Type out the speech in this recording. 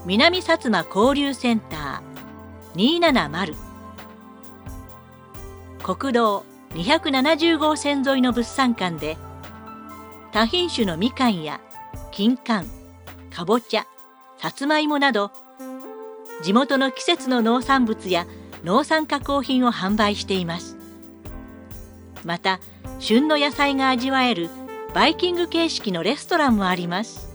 南薩摩交流センター270、国道270号線沿いの物産館で多品種のみかんや金柑、かぼちゃ、さつまいもなど地元の季節の農産物や農産加工品を販売しています。また旬の野菜が味わえるバイキング形式のレストランもあります。